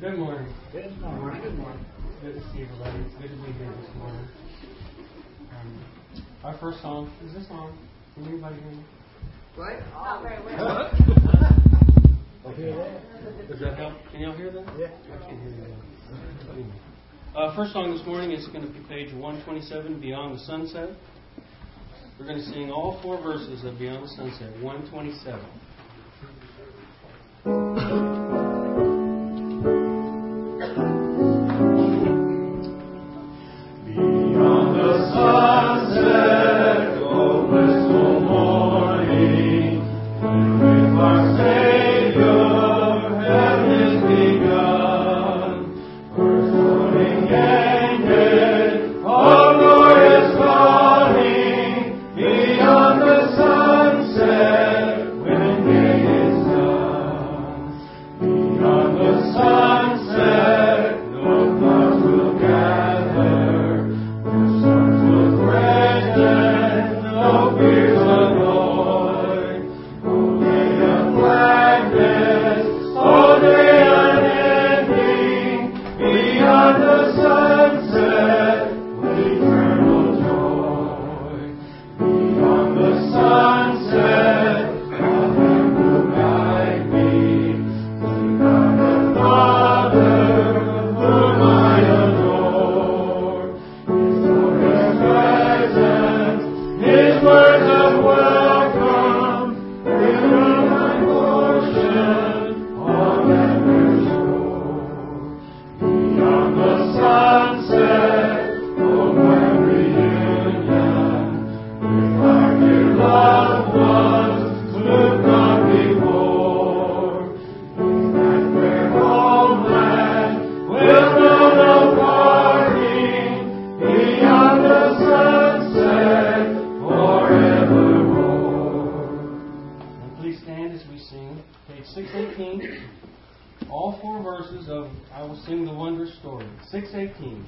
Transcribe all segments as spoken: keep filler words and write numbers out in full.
Good morning. Good morning. Good morning. Good to see everybody. It's good to be here this morning. Um, our first song is this song. Can anybody hear me? What? Not very well. Okay. Does that help? Can y'all hear that? Yeah. I can't hear you. Uh, first song this morning is going to be page one twenty-seven, Beyond the Sunset. We're going to sing all four verses of Beyond the Sunset, one twenty-seven. Beyond the sunset, oh blissful morning, when with our Savior heaven is begun, first morning ended, our glorious dawning, beyond the sunset, when day is done. Beyond the sunset, no clouds will gather. No fears annoy, all day of gladness, all day unending, beyond the sunset, with eternal joy. Beyond the sunset, our hand will guide me, to God the Father, whom I adore. His glorious presence, His words of welcome, fill my portion on every shore. Beyond the sunset, oh my reunion, with my dear loved ones, look not before. In that fair homeland, will know no parting, beyond the sunset, forevermore. And please stand as we sing page six eighteen, all four verses of I Will Sing the Wondrous Story. six eighteen.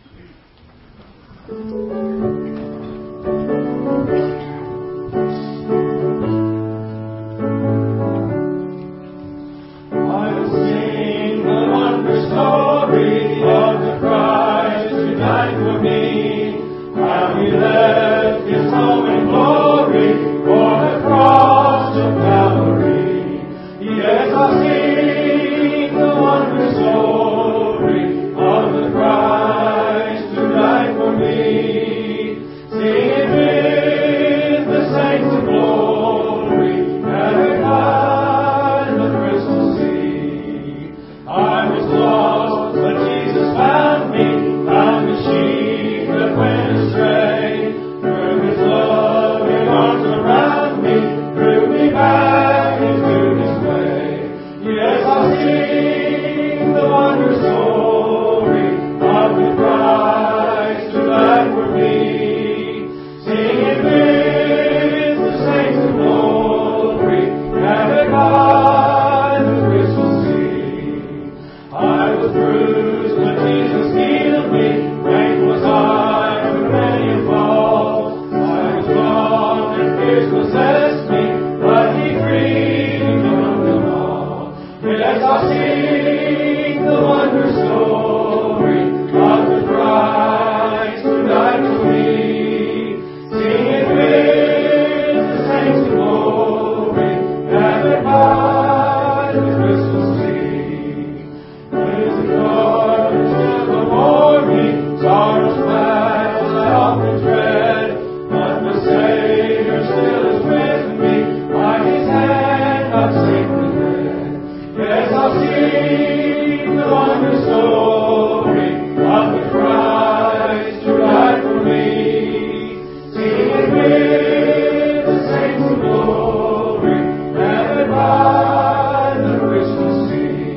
I will sing the wondrous story of the Christ who died for me. How He left His home in glory for the cross of Calvary. Yes, I'll sing the wondrous story of the Christ who died for me. Sing it with the saints of glory, gathered by the crystal sea. I was lost, but Jesus found me, found the sheep that went astray. Threw His loving arms around me, drew me back into His way. Yes, I'll sing the wondrous story of the Christ who died for me. Sing it with the saints of glory, gathered by the crystal sea. I was bruised, but Jesus healed me. Faith was I through many a fall. I was gone and fears possessed me, but He freed me from them all. Yes, I'll sing the wondrous story of the Christ who died for me. Sing it with the saints of glory, gathered by the crystal sea. With the darkness of the morning, sorrow's clouds I often dread, but the Savior still is with me, by His hand not safely led. Yes, I'll sing the wondrous story of the Christ who died for me. Sing it with the saints of glory, gathered by the crystal sea.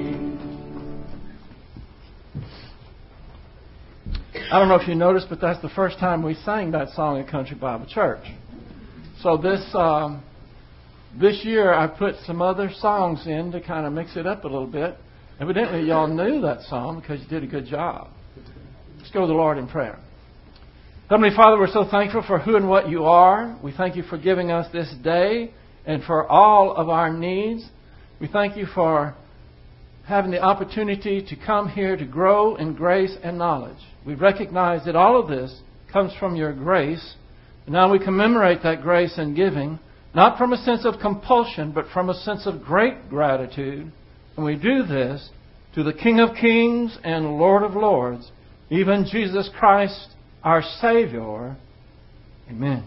I don't know if you noticed, but that's the first time we sang that song at Country Bible Church. So this um, this year I put some other songs in to kind of mix it up a little bit. Evidently y'all knew that song because you did a good job. Let's go to the Lord in prayer. Heavenly Father, we're so thankful for who and what you are. We thank you for giving us this day and for all of our needs. We thank you for having the opportunity to come here to grow in grace and knowledge. We recognize that all of this comes from your grace. And now we commemorate that grace and giving, not from a sense of compulsion, but from a sense of great gratitude. And we do this to the King of Kings and Lord of Lords, even Jesus Christ, our Savior. Amen.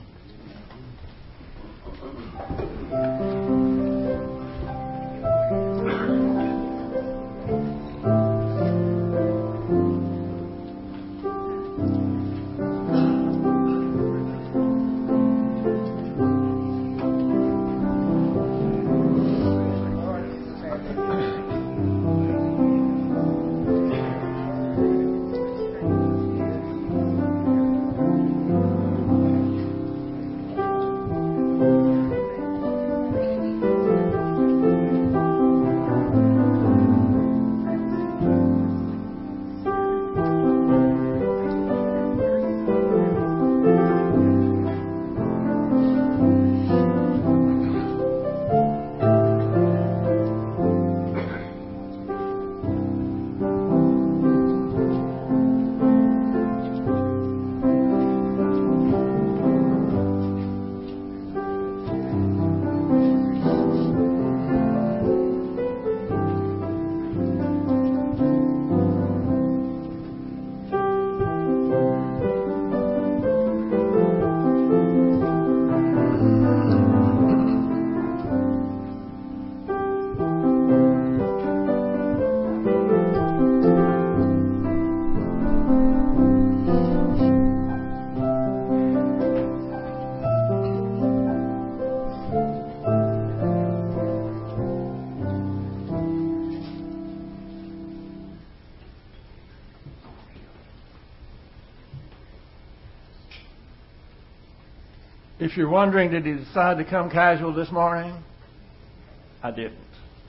If you're wondering, did he decide to come casual this morning? I didn't.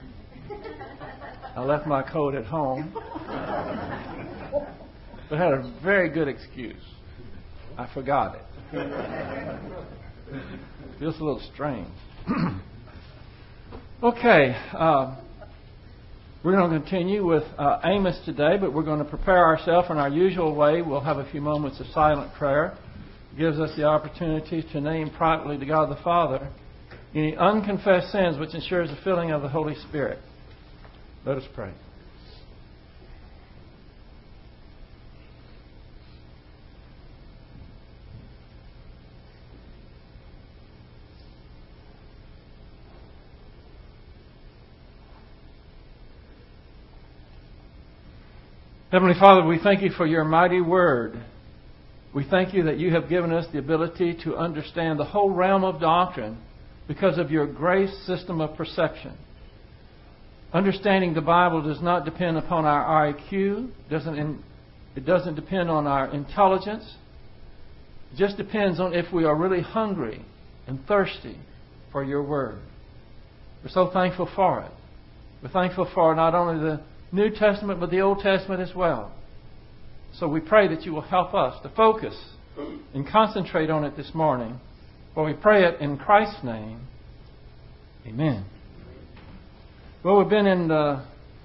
I left my coat at home. But had a very good excuse. I forgot it. Feels a little strange. Okay. Uh, we're going to continue with uh, Amos today, but we're going to prepare ourselves in our usual way. We'll have a few moments of silent prayer. Gives us the opportunity to name privately to God the Father any unconfessed sins, which ensures the filling of the Holy Spirit. Let us pray. Heavenly Father, we thank you for your mighty word. We thank you that you have given us the ability to understand the whole realm of doctrine because of your grace system of perception. Understanding the Bible does not depend upon our I Q. Doesn't in, it doesn't depend on our intelligence. It just depends on if we are really hungry and thirsty for your word. We're so thankful for it. We're thankful for not only the New Testament but the Old Testament as well. So we pray that you will help us to focus and concentrate on it this morning. For we pray it in Christ's name. Amen. Well, we've been in the,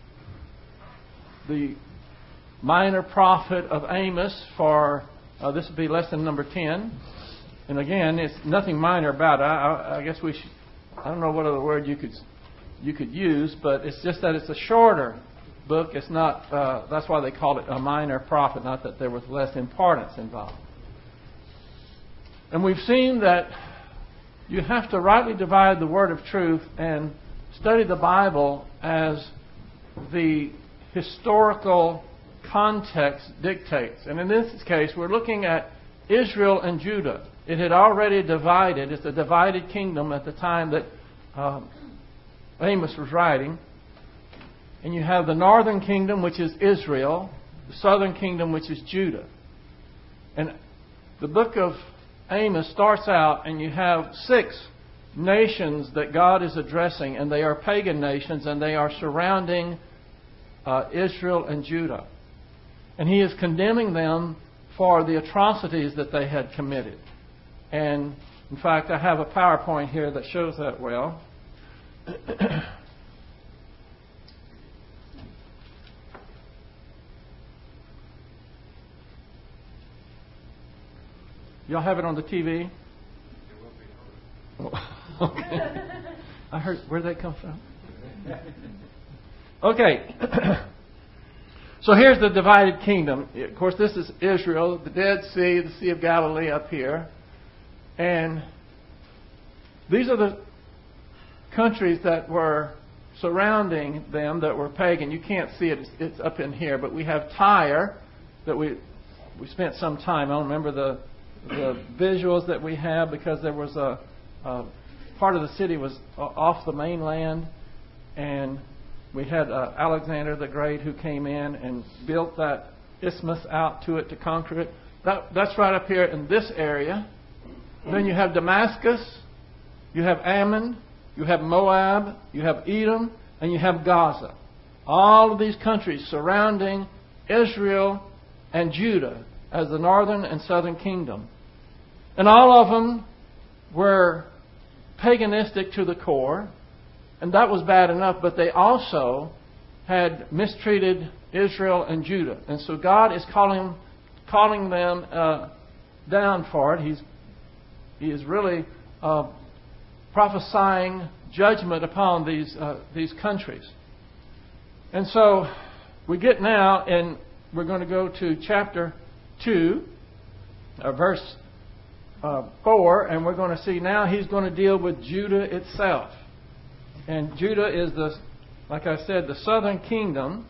the minor prophet of Amos for, uh, this will be lesson number ten. And again, it's nothing minor about it. I, I guess we should, I don't know what other word you could, you could use, but it's just that it's a shorter book. It's not, uh, that's why they call it a minor prophet, not that there was less importance involved. And we've seen that you have to rightly divide the word of truth and study the Bible as the historical context dictates. And in this case, we're looking at Israel and Judah. It had already divided. It's a divided kingdom at the time that um, Amos was writing. And you have the northern kingdom, which is Israel, the southern kingdom, which is Judah. And the book of Amos starts out, and you have six nations that God is addressing, and they are pagan nations, and they are surrounding uh, Israel and Judah. And he is condemning them for the atrocities that they had committed. And, in fact, I have a PowerPoint here that shows that well. Y'all have it on the T V? Oh, okay. I heard, where'd that come from? Okay. So here's the divided kingdom. Of course, this is Israel, the Dead Sea, the Sea of Galilee up here. And these are the countries that were surrounding them that were pagan. You can't see it. It's, it's up in here. But we have Tyre that we we spent some time on. Remember the the visuals that we have, because there was a, a part of the city was off the mainland, and we had uh, Alexander the Great who came in and built that isthmus out to it to conquer it. That, that's right up here in this area. Then you have Damascus, you have Ammon, you have Moab, you have Edom, and you have Gaza. All of these countries surrounding Israel and Judah as the northern and southern kingdom. And all of them were paganistic to the core. And that was bad enough, but they also had mistreated Israel and Judah. And so God is calling calling them uh, down for it. He's He is really uh, prophesying judgment upon these uh, these countries. And so we get now, and we're going to go to chapter two, uh, verse uh, four, and we're going to see now He's going to deal with Judah itself. And Judah is the, like I said, the southern kingdom.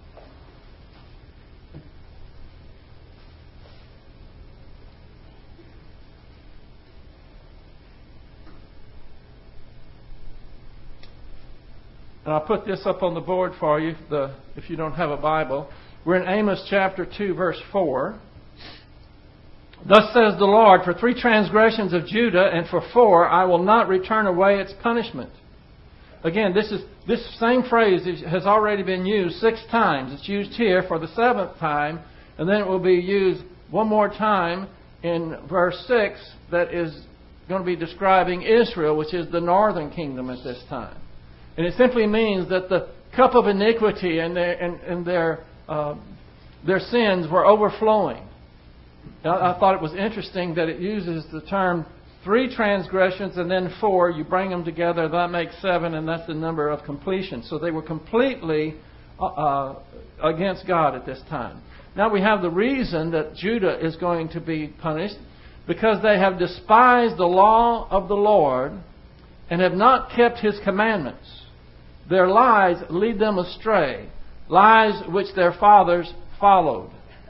And I'll put this up on the board for you the, if you don't have a Bible. We're in Amos chapter two, verse four. Thus says the Lord, for three transgressions of Judah and for four I will not return away its punishment. Again, this is this same phrase has already been used six times. It's used here for the seventh time, and then it will be used one more time in verse six that is going to be describing Israel, which is the northern kingdom at this time. And it simply means that the cup of iniquity and their and, and their uh, their sins were overflowing. Now, I thought it was interesting that it uses the term three transgressions and then four. You bring them together, that makes seven, and that's the number of completion. So they were completely uh, against God at this time. Now we have the reason that Judah is going to be punished, because they have despised the law of the Lord and have not kept His commandments. Their lies lead them astray, lies which their fathers followed.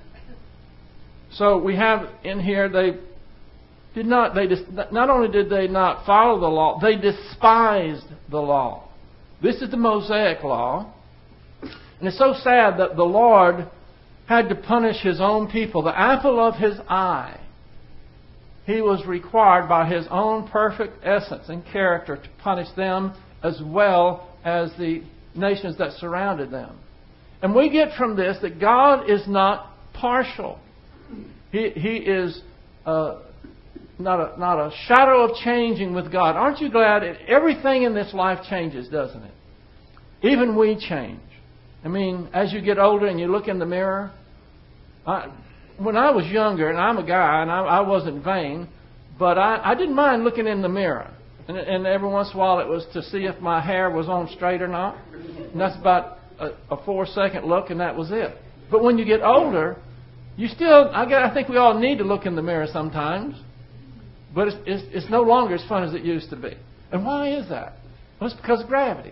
So we have in here, they did not, they not only did they not follow the law, they despised the law. This is the Mosaic law. And it's so sad that the Lord had to punish His own people. The apple of His eye. He was required by His own perfect essence and character to punish them as well as the nations that surrounded them. And we get from this that God is not partial. He, he is uh, not a, not a shadow of changing with God. Aren't you glad that everything in this life changes, doesn't it? Even we change. I mean, as you get older and you look in the mirror, I, when I was younger, and I'm a guy, and I, I wasn't vain, but I, I didn't mind looking in the mirror. And, and every once in a while it was to see if my hair was on straight or not. And that's about a, a four-second look, and that was it. But when you get older, you still, I, guess, I think we all need to look in the mirror sometimes. But it's, it's, it's no longer as fun as it used to be. And why is that? Well, it's because of gravity.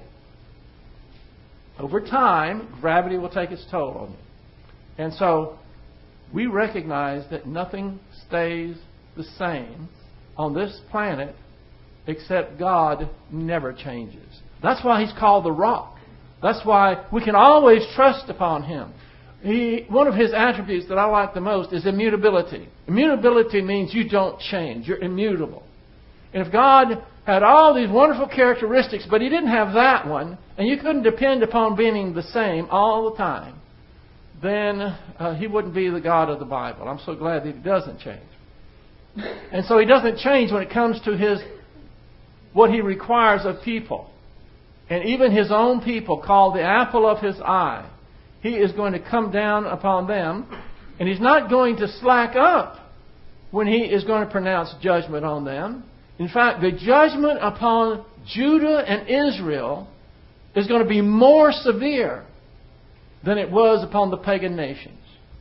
Over time, gravity will take its toll on you. And so we recognize that nothing stays the same on this planet except God never changes. That's why He's called the rock. That's why we can always trust upon Him. He, one of His attributes that I like the most is immutability. Immutability means you don't change. You're immutable. And if God had all these wonderful characteristics, but He didn't have that one, and you couldn't depend upon being the same all the time, then uh, He wouldn't be the God of the Bible. I'm so glad that He doesn't change. And so He doesn't change when it comes to His what He requires of people. And even His own people, called the apple of His eye, He is going to come down upon them, and He's not going to slack up when He is going to pronounce judgment on them. In fact, the judgment upon Judah and Israel is going to be more severe than it was upon the pagan nations.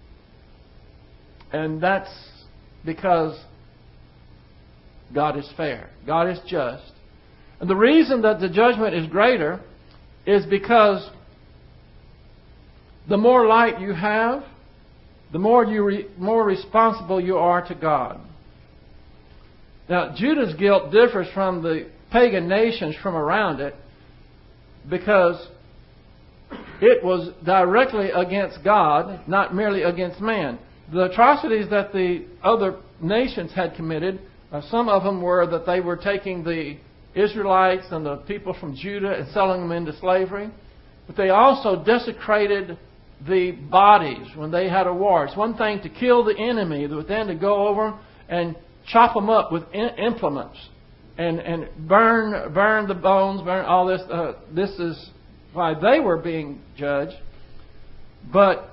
And that's because God is fair. God is just. And the reason that the judgment is greater is because the more light you have, the more you re, more responsible you are to God. Now, Judah's guilt differs from the pagan nations from around it because it was directly against God, not merely against man. The atrocities that the other nations had committed, uh, some of them were that they were taking the Israelites and the people from Judah and selling them into slavery. But they also desecrated the bodies when they had a war. It's one thing to kill the enemy, but then to go over and chop them up with implements and, and burn burn the bones, burn all this. Uh, this is why they were being judged. But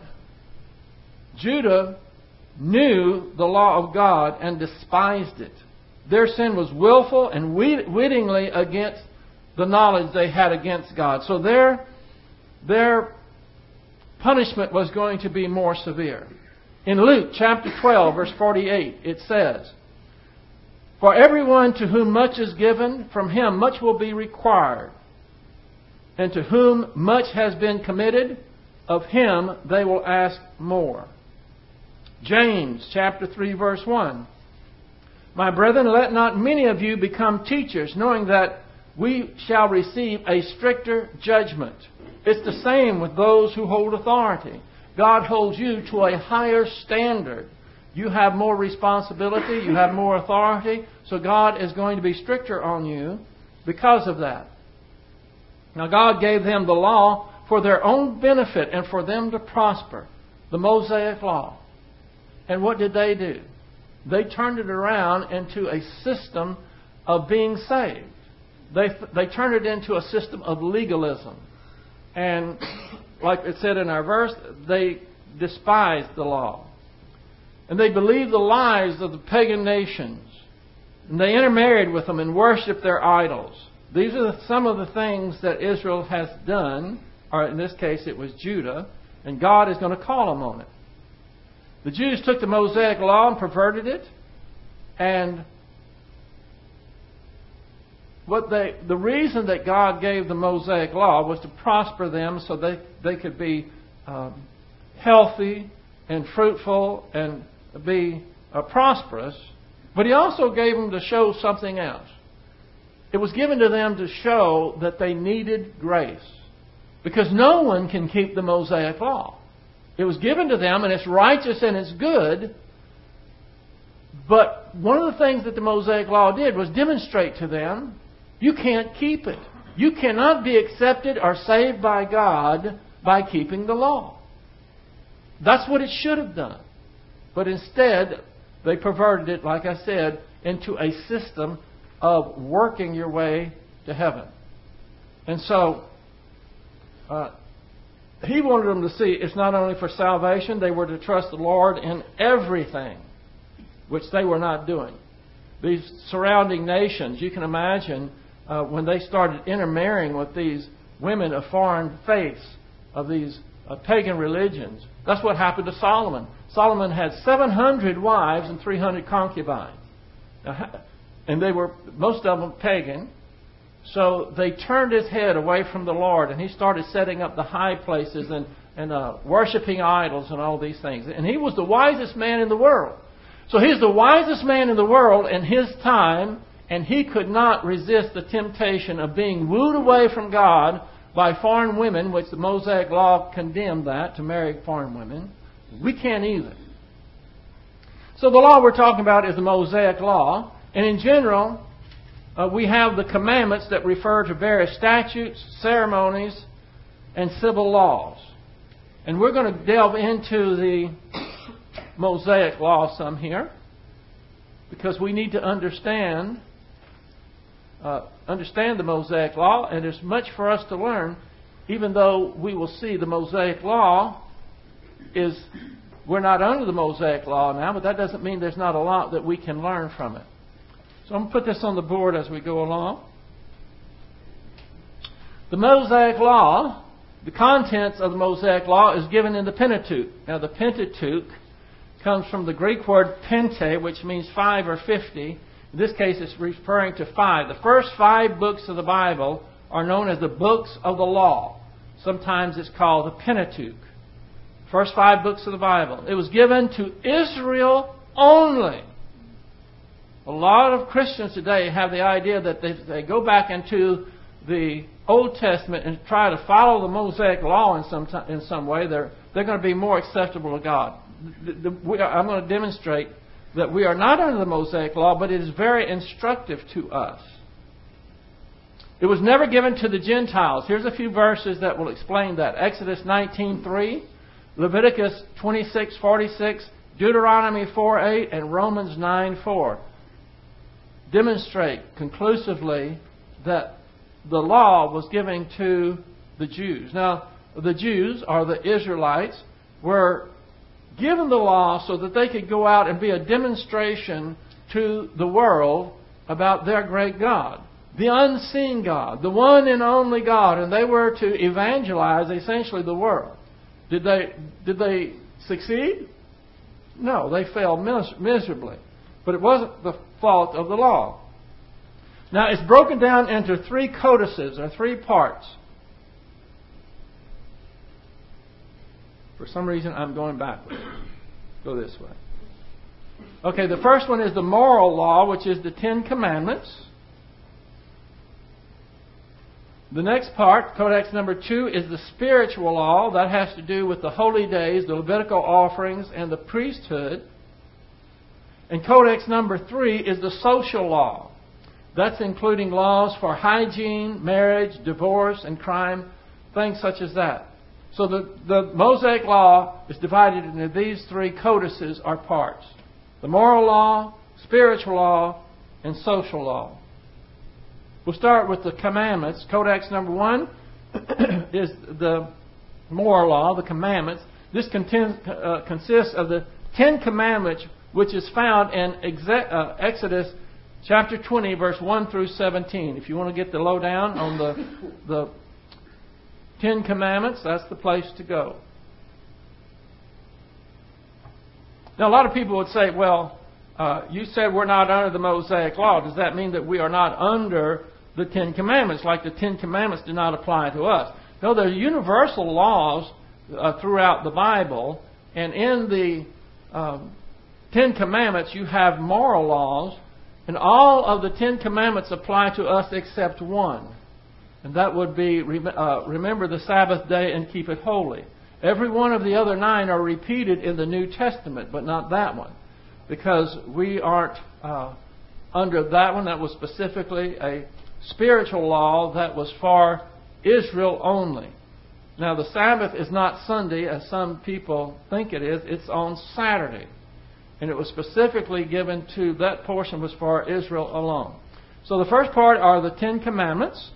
Judah knew the law of God and despised it. Their sin was willful and wittingly against the knowledge they had against God. So their, their punishment was going to be more severe. In Luke chapter twelve, verse forty-eight, it says, "For everyone to whom much is given, from him much will be required. And to whom much has been committed, of him they will ask more." James chapter three, verse one. "My brethren, let not many of you become teachers, knowing that we shall receive a stricter judgment." It's the same with those who hold authority. God holds you to a higher standard. You have more responsibility, you have more authority, so God is going to be stricter on you because of that. Now, God gave them the law for their own benefit and for them to prosper, the Mosaic Law. And what did they do? They turned it around into a system of being saved. They, they turned it into a system of legalism. And like it said in our verse, they despised the law. And they believed the lies of the pagan nations. And they intermarried with them and worshipped their idols. These are the, some of the things that Israel has done, or in this case it was Judah, and God is going to call them on it. The Jews took the Mosaic Law and perverted it, and what they, the reason that God gave the Mosaic Law was to prosper them so they, they could be um, healthy and fruitful and be uh, prosperous. But He also gave them to show something else. It was given to them to show that they needed grace. Because no one can keep the Mosaic Law. It was given to them and it's righteous and it's good. But one of the things that the Mosaic Law did was demonstrate to them, you can't keep it. You cannot be accepted or saved by God by keeping the law. That's what it should have done. But instead, they perverted it, like I said, into a system of working your way to heaven. And so, uh, He wanted them to see it's not only for salvation, they were to trust the Lord in everything, which they were not doing. These surrounding nations, you can imagine, uh, when they started intermarrying with these women of foreign faiths, of these uh, pagan religions. That's what happened to Solomon. Solomon had seven hundred wives and three hundred concubines. Now, and they were, most of them, pagan. So they turned his head away from the Lord, and he started setting up the high places and, and uh, worshiping idols and all these things. And he was the wisest man in the world. So he's the wisest man in the world in his time, and he could not resist the temptation of being wooed away from God by foreign women, which the Mosaic Law condemned that, to marry foreign women. We can't either. So the law we're talking about is the Mosaic Law. And in general, uh, we have the commandments that refer to various statutes, ceremonies, and civil laws. And we're going to delve into the Mosaic Law some here, because we need to understand uh, understand the Mosaic Law, and there's much for us to learn, even though we will see the Mosaic Law is we're not under the Mosaic Law now, but that doesn't mean there's not a lot that we can learn from it. So I'm going to put this on the board as we go along. The Mosaic Law, the contents of the Mosaic Law is given in the Pentateuch. Now the Pentateuch comes from the Greek word pente, which means five or fifty. In this case, it's referring to five. The first five books of the Bible are known as the books of the law. Sometimes it's called the Pentateuch. First five books of the Bible. It was given to Israel only. A lot of Christians today have the idea that they, they go back into the Old Testament and try to follow the Mosaic Law in some in some way. They're they're going to be more acceptable to God. The, the, we are, I'm going to demonstrate that we are not under the Mosaic Law, but it is very instructive to us. It was never given to the Gentiles. Here's a few verses that will explain that. Exodus nineteen three, Leviticus twenty-six forty-six, Deuteronomy four eight, and Romans nine four. Demonstrate conclusively that the law was given to the Jews. Now, the Jews, or the Israelites, were given the law so that they could go out and be a demonstration to the world about their great God, the unseen God, the one and only God, and they were to evangelize essentially the world. Did they did they succeed? No, they failed mis- miserably. But it wasn't the fault of the law. Now, it's broken down into three codices, or three parts. For some reason, I'm going backwards. Go this way. Okay, the first one is the moral law, which is the Ten Commandments. The next part, Codex number two, is the spiritual law. That has to do with the holy days, the Levitical offerings, and the priesthood. And Codex number three is the social law. That's including laws for hygiene, marriage, divorce, and crime, things such as that. So the, the Mosaic Law is divided into these three codices or parts. The moral law, spiritual law, and social law. We'll start with the commandments. Codex number one is the moral law, the commandments. This contains, uh, consists of the Ten Commandments, which is found in exe- uh, Exodus chapter twenty, verse one through seventeen. If you want to get the lowdown on the, the Ten Commandments, that's the place to go. Now, a lot of people would say, well, uh, you said we're not under the Mosaic Law. Does that mean that we are not under the Ten Commandments, like the Ten Commandments do not apply to us? No, there are universal laws uh, throughout the Bible, and in the um, Ten Commandments you have moral laws, and all of the Ten Commandments apply to us except one. And that would be, uh, remember the Sabbath day and keep it holy. Every one of the other nine are repeated in the New Testament, but not that one. Because we aren't uh, under that one. That was specifically a spiritual law that was for Israel only. Now the Sabbath is not Sunday, as some people think it is. It's on Saturday. And it was specifically given to, that portion was for Israel alone. So the first part are the Ten Commandments.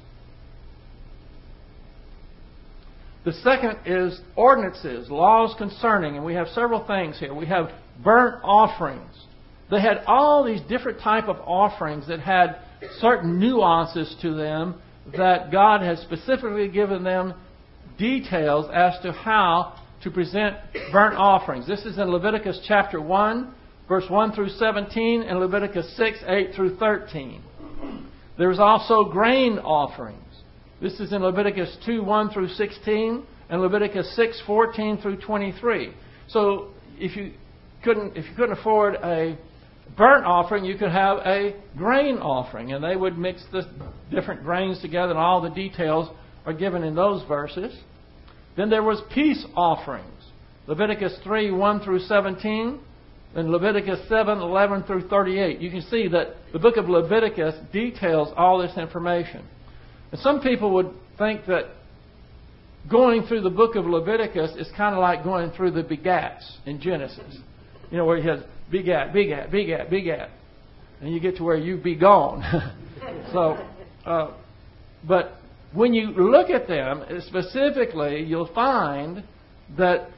The second is ordinances, laws concerning, and we have several things here. We have burnt offerings. They had all these different type of offerings that had certain nuances to them that God has specifically given them details as to how to present burnt offerings. This is in Leviticus chapter one, verse one through seventeen, and Leviticus six, eight through thirteen. There's also grain offerings. This is in Leviticus two, one through sixteen, and Leviticus six, fourteen through twenty-three. So if you couldn't if you couldn't afford a burnt offering, you could have a grain offering, and they would mix the different grains together, and all the details are given in those verses. Then there was peace offerings. Leviticus three, one through seventeen, and Leviticus seven, eleven through thirty-eight. You can see that the book of Leviticus details all this information. And some people would think that going through the book of Leviticus is kind of like going through the begats in Genesis. You know, where he has begat, begat, begat, begat. And you get to where you be gone. so, uh, but when you look at them, specifically, you'll find that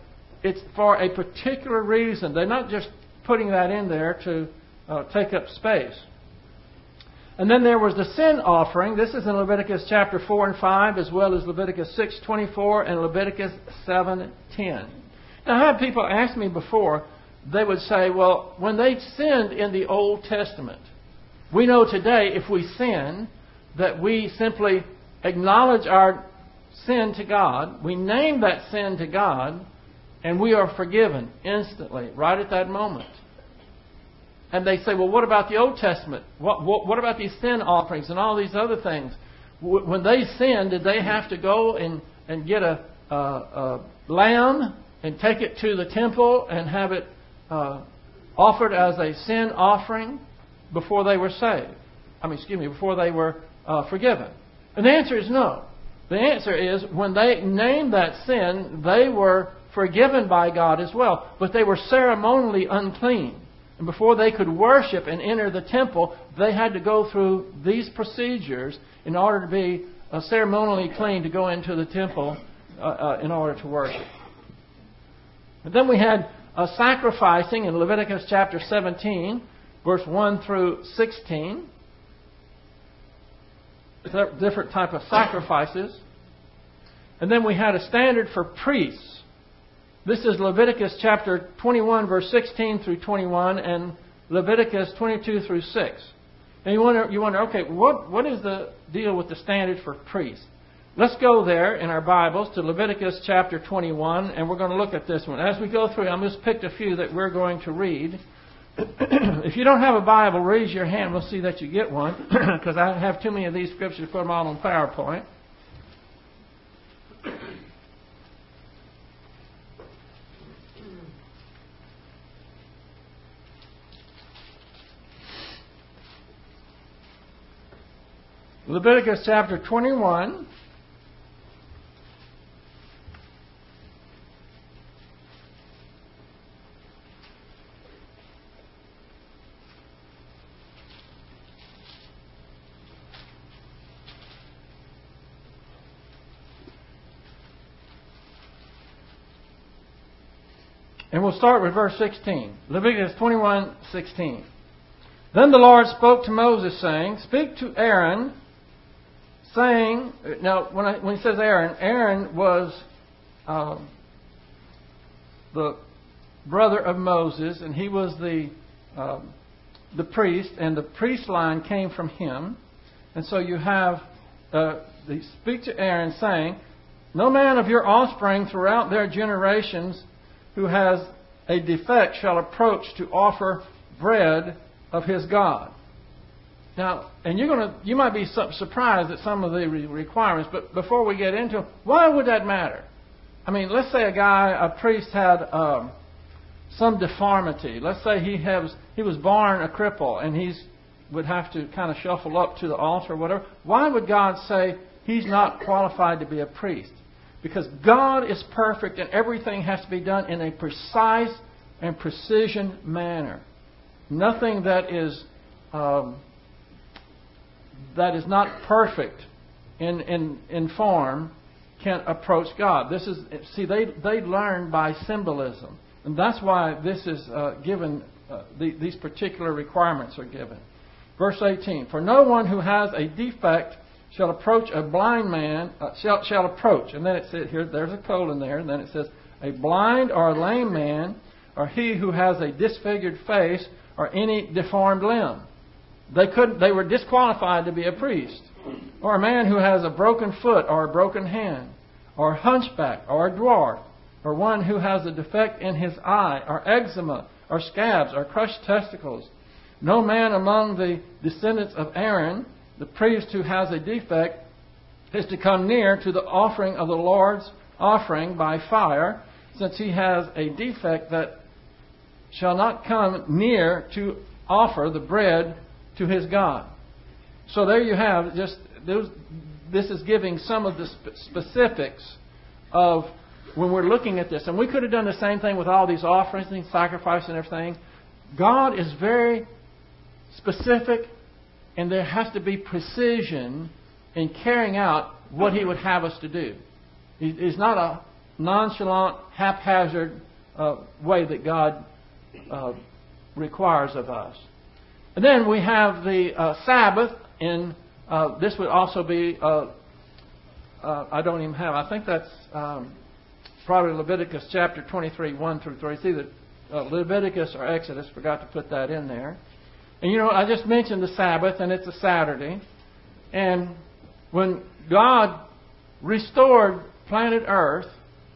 it's for a particular reason. They're not just putting that in there to uh, take up space. And then there was the sin offering. This is in Leviticus chapter four and five, as well as Leviticus six twenty-four and Leviticus seven ten. Now, I had people ask me before, they would say, well, when they sinned in the Old Testament, we know today if we sin, that we simply acknowledge our sin to God, we name that sin to God, and we are forgiven instantly, right at that moment. And they say, well, what about the Old Testament? What, what, what about these sin offerings and all these other things? When they sinned, did they have to go and, and get a, a, a lamb and take it to the temple and have it uh, offered as a sin offering before they were saved? I mean, excuse me, before they were uh, forgiven? And the answer is no. The answer is when they named that sin, they were forgiven by God as well, but they were ceremonially unclean. And before they could worship and enter the temple, they had to go through these procedures in order to be uh, ceremonially clean to go into the temple uh, uh, in order to worship. But then we had uh, sacrificing in Leviticus chapter seventeen, verse one through sixteen. Different type of sacrifices. And then we had a standard for priests. This is Leviticus chapter twenty-one, verse sixteen through twenty-one, and Leviticus twenty-two through six. And you wonder, you wonder, okay, what, what is the deal with the standard for priests? Let's go there in our Bibles to Leviticus chapter twenty-one, and we're going to look at this one. As we go through, I just picked a few that we're going to read. If you don't have a Bible, raise your hand. We'll see that you get one, because I have too many of these scriptures to put them all on PowerPoint. Leviticus chapter twenty-one. And we'll start with verse sixteen. Leviticus twenty-one sixteen. Then the Lord spoke to Moses, saying, Speak to Aaron, saying... Now, when, I, when he says Aaron, Aaron was uh, the brother of Moses, and he was the, uh, the priest, and the priest line came from him. And so you have... Uh, the, Speak to Aaron, saying, No man of your offspring throughout their generations who has a defect shall approach to offer bread of his God. Now, and you're going to, you might be surprised at some of the requirements, but before we get into it, why would that matter? I mean, let's say a guy, a priest had um, some deformity. Let's say he has, he was born a cripple and he's would have to kind of shuffle up to the altar or whatever. Why would God say he's not qualified to be a priest? Because God is perfect and everything has to be done in a precise and precision manner. Nothing that is um, that is not perfect in, in, in form can approach God. This is see they they learn by symbolism, and that's why this is uh, given. Uh, the, these particular requirements are given. Verse eighteen: For no one who has a defect shall approach a blind man, uh, shall, shall approach. And then it says here, there's a colon there, and then it says, a blind or a lame man, or he who has a disfigured face, or any deformed limb. They couldn't, they were disqualified to be a priest. Or a man who has a broken foot, or a broken hand, or a hunchback, or a dwarf, or one who has a defect in his eye, or eczema, or scabs, or crushed testicles. No man among the descendants of Aaron, the priest who has a defect, is to come near to the offering of the Lord's offering by fire, since he has a defect that shall not come near to offer the bread to his God. So there you have just those, this is giving some of the specifics of when we're looking at this. And we could have done the same thing with all these offerings and sacrifices and everything. God is very specific, and there has to be precision in carrying out what He would have us to do. He's not a nonchalant, haphazard uh, way that God uh, requires of us. And then we have the uh, Sabbath. In uh, this would also be, uh, uh, I don't even have, I think that's um, probably Leviticus chapter twenty-three, one through three. It's either uh, Leviticus or Exodus. Forgot to put that in there. And you know, I just mentioned the Sabbath, and it's a Saturday. And when God restored planet Earth,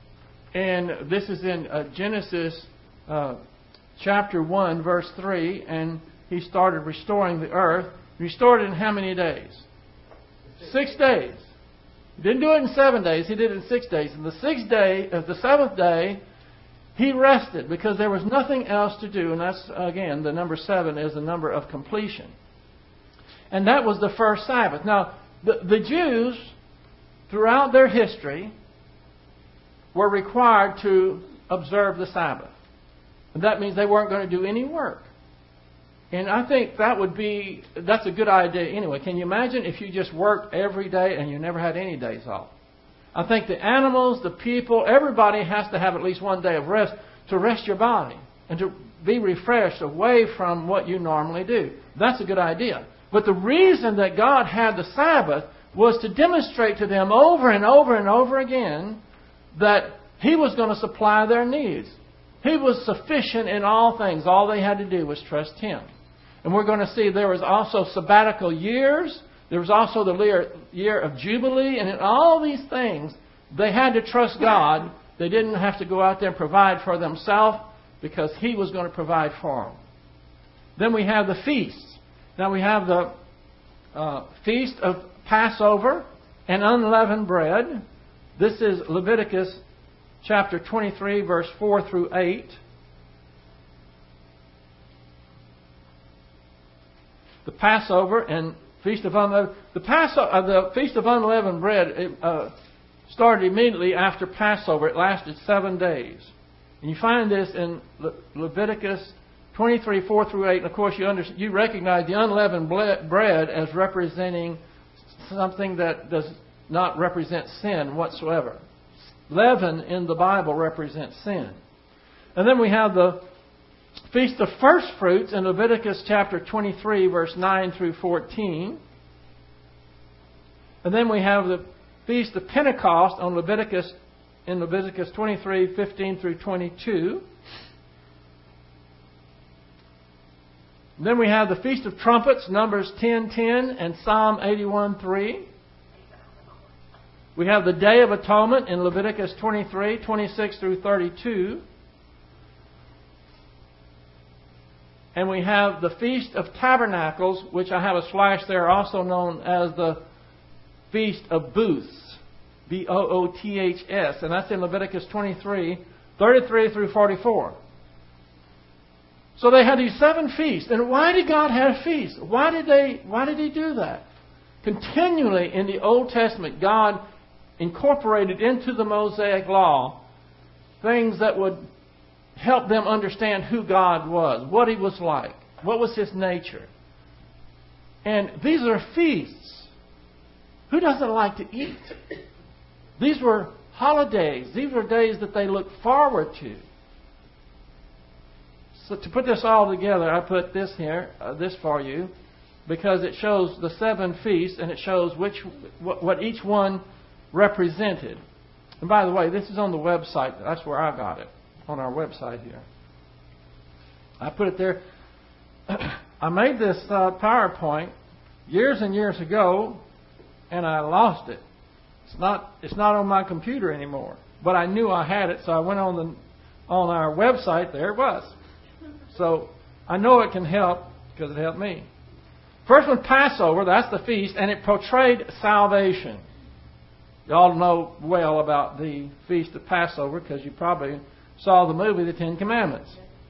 and this is in uh, Genesis uh, chapter one, verse three, and He started restoring the earth. He restored it in how many days? Six days. He didn't do it in seven days. He did it in six days. And the sixth day, uh, the seventh day, He rested because there was nothing else to do. And that's, again, the number seven is the number of completion. And that was the first Sabbath. Now, the, the Jews, throughout their history, were required to observe the Sabbath. And that means they weren't going to do any work. And I think that would be, that's a good idea anyway. Can you imagine if you just worked every day and you never had any days off? I think the animals, the people, everybody has to have at least one day of rest to rest your body and to be refreshed away from what you normally do. That's a good idea. But the reason that God had the Sabbath was to demonstrate to them over and over and over again that He was going to supply their needs. He was sufficient in all things. All they had to do was trust Him. And we're going to see there was also sabbatical years. There was also the year of Jubilee. And in all these things, they had to trust God. They didn't have to go out there and provide for themselves because He was going to provide for them. Then we have the feasts. Now we have the uh, Feast of Passover and Unleavened Bread. This is Leviticus chapter twenty-three, verse four through eight. The Passover and Feast of Unleavened the Passover, uh, the Feast of Unleavened Bread it, uh, started immediately after Passover. It lasted seven days, and you find this in Le- Leviticus twenty-three, four through eight. And of course, you under, you recognize the unleavened ble- bread as representing something that does not represent sin whatsoever. Leaven in the Bible represents sin. And then we have the Feast of First Fruits in Leviticus chapter twenty-three, verse nine through fourteen. And then we have the Feast of Pentecost on Leviticus in Leviticus twenty-three, fifteen through twenty-two. And then we have the Feast of Trumpets, Numbers ten ten and Psalm eighty-one three. We have the Day of Atonement in Leviticus twenty-three, twenty-six through thirty-two. And we have the Feast of Tabernacles, which I have a slash there, also known as the Feast of Booths. B O O T H S. And that's in Leviticus twenty-three, thirty-three through forty-four. So they had these seven feasts. And why did God have feasts? Why did they, why did He do that? Continually in the Old Testament, God incorporated into the Mosaic Law things that would help them understand who God was, what He was like, what was His nature. And these are feasts. Who doesn't like to eat? These were holidays. These were days that they looked forward to. So to put this all together, I put this here, uh, this for you, because it shows the seven feasts and it shows which what, what each one represented. And by the way, this is on the website. That's where I got it, on our website here. I put it there. I made this uh, PowerPoint years and years ago, and I lost it. It's not it's not on my computer anymore. But I knew I had it, so I went on the on our website. There it was. So I know it can help because it helped me. First one, Passover. That's the feast, and it portrayed salvation. You all know well about the Feast of Passover because you probably saw the movie The Ten Commandments.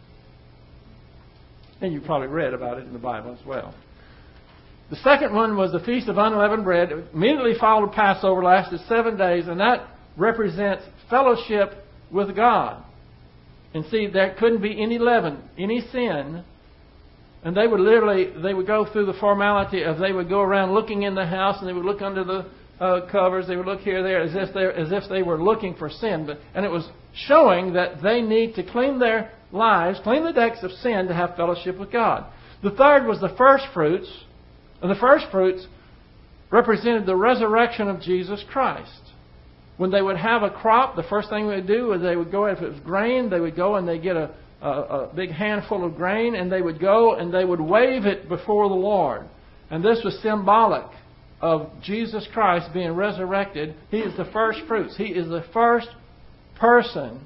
And you probably read about it in the Bible as well. The second one was the Feast of Unleavened Bread. It immediately followed Passover, lasted seven days, and that represents fellowship with God. And see, there couldn't be any leaven, any sin. And they would literally, they would go through the formality of they would go around looking in the house and they would look under the uh, covers. They would look here, there, as if they as if they were looking for sin. But and it was showing that they need to clean their lives, clean the decks of sin to have fellowship with God. The third was the first fruits, and the first fruits represented the resurrection of Jesus Christ. When they would have a crop, the first thing they would do was they would go, if it was grain, they would go and they'd get a, a, a big handful of grain, and they would go and they would wave it before the Lord. And this was symbolic of Jesus Christ being resurrected. He is the first fruits. He is the first person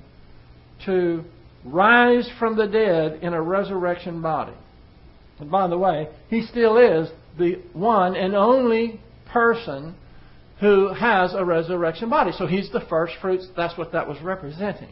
to rise from the dead in a resurrection body. And by the way, He still is the one and only person who has a resurrection body. So He's the first fruits. That's what that was representing.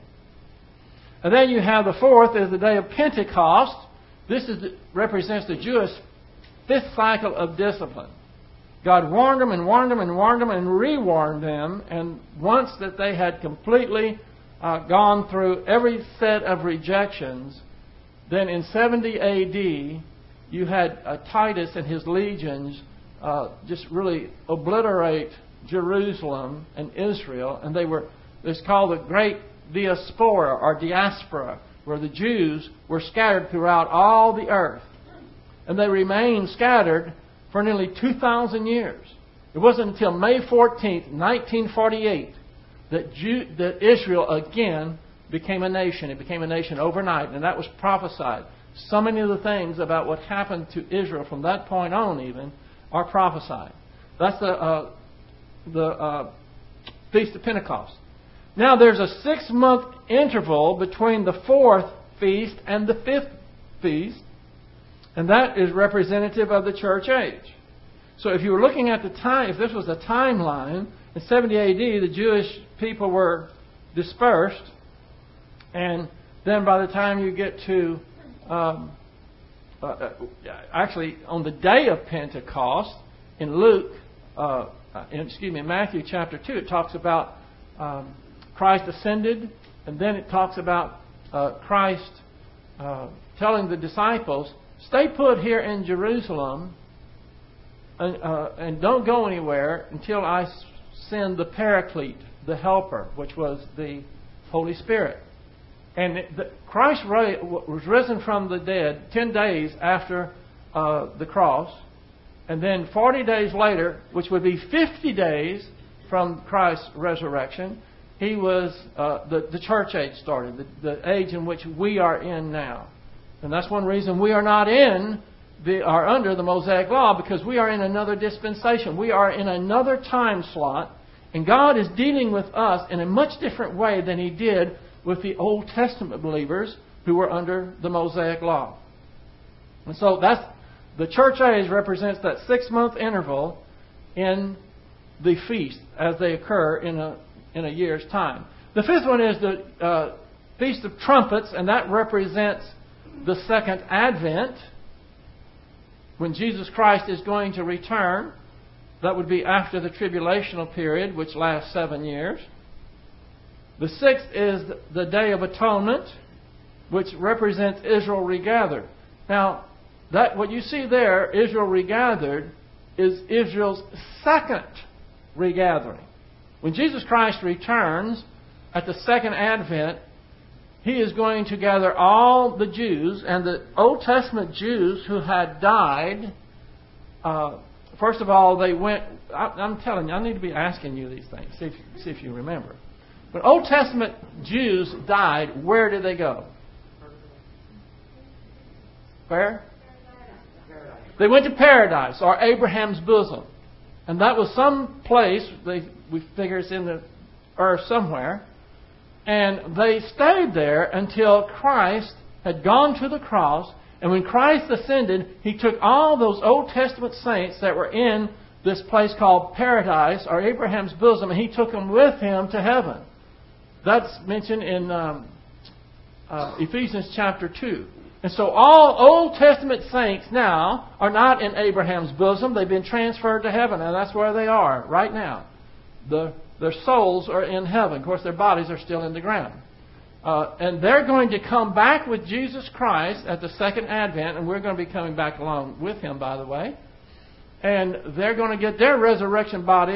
And then you have the fourth is the day of Pentecost. This is the, represents the Jewish fifth cycle of discipline. God warned them and warned them and warned them and re-warned them. And once that they had completely uh, gone through every set of rejections, then in seventy A D, you had uh, Titus and his legions uh, just really obliterate Jerusalem and Israel. And they were, it's called the Great Diaspora or Diaspora, where the Jews were scattered throughout all the earth. And they remained scattered for nearly two thousand years. It wasn't until May fourteenth, nineteen forty-eight, that, Jew, that Israel again became a nation. It became a nation overnight, and that was prophesied. So many of the things about what happened to Israel from that point on even are prophesied. That's the, uh, the uh, Feast of Pentecost. Now there's a six-month interval between the fourth feast and the fifth feast. And that is representative of the church age. So if you were looking at the time, if this was a timeline, in seventy A D, the Jewish people were dispersed. And then by the time you get to, um, uh, actually, on the day of Pentecost, in Luke, uh, in, excuse me, in Matthew chapter two, it talks about um, Christ ascended. And then it talks about uh, Christ uh, telling the disciples, stay put here in Jerusalem and, uh, and don't go anywhere until I send the Paraclete, the Helper, which was the Holy Spirit. And it, the, Christ ra- was risen from the dead ten days after uh, the cross. And then forty days later, which would be fifty days from Christ's resurrection, he was uh, the, the church age started, the, the age in which we are in now. And that's one reason we are not in, the, are under the Mosaic Law, because we are in another dispensation. We are in another time slot, and God is dealing with us in a much different way than He did with the Old Testament believers who were under the Mosaic Law. And so that's the church age represents that six-month interval in the feast as they occur in a in a year's time. The fifth one is the uh, Feast of Trumpets, and that represents the second advent, when Jesus Christ is going to return. That would be after the tribulational period, which lasts seven years. The sixth is the Day of Atonement, which represents Israel regathered. Now, that what you see there, Israel regathered, is Israel's second regathering. When Jesus Christ returns at the second advent, He is going to gather all the Jews, and the Old Testament Jews who had died. Uh, first of all, they went. I, I'm telling you, I need to be asking you these things. See if, see if you remember. When Old Testament Jews died, where did they go? Where? They went to paradise, or Abraham's bosom, and that was some place. They, we figure it's in the earth somewhere. And they stayed there until Christ had gone to the cross. And when Christ ascended, He took all those Old Testament saints that were in this place called paradise, or Abraham's bosom, and He took them with Him to heaven. That's mentioned in um, uh, Ephesians chapter two. And so all Old Testament saints now are not in Abraham's bosom. They've been transferred to heaven, and that's where they are right now. The Their souls are in heaven. Of course, their bodies are still in the ground. Uh, and they're going to come back with Jesus Christ at the second advent. And we're going to be coming back along with Him, by the way. And they're going to get their resurrection bodies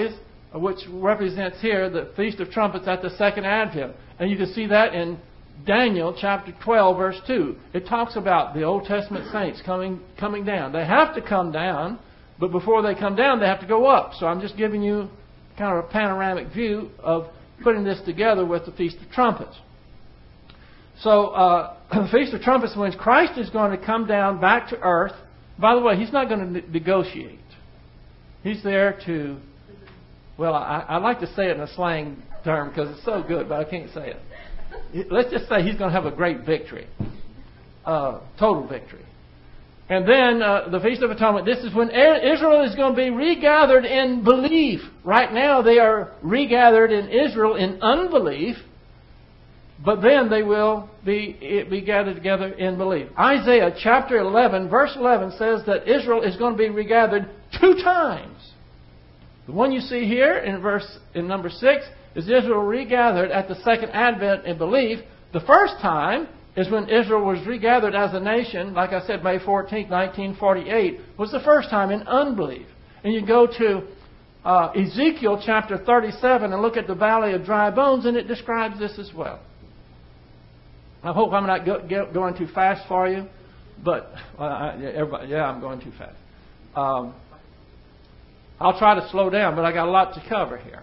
which represents here the Feast of Trumpets at the second advent. And you can see that in Daniel chapter twelve, verse two. It talks about the Old Testament saints coming coming down. They have to come down, but before they come down, they have to go up. So I'm just giving you kind of a panoramic view of putting this together with the Feast of Trumpets. So uh, the Feast of Trumpets, when Christ is going to come down back to earth. By the way, He's not going to negotiate. He's there to, well, I, I like to say it in a slang term because it's so good, but I can't say it. Let's just say He's going to have a great victory. Uh, total victory. And then uh, the Feast of Atonement, this is when Israel is going to be regathered in belief. Right now they are regathered in Israel in unbelief, but then they will be, be gathered together in belief. Isaiah chapter eleven, verse eleven says that Israel is going to be regathered two times. The one you see here in verse in number six is Israel regathered at the second advent in belief. The first time is when Israel was regathered as a nation, like I said, May fourteenth, nineteen forty-eight, was the first time in unbelief. And you go to uh, Ezekiel chapter thirty-seven and look at the valley of dry bones, and it describes this as well. I hope I'm not go, go, going too fast for you, but well, I, everybody, yeah, I'm going too fast. Um, I'll try to slow down, but I got a lot to cover here.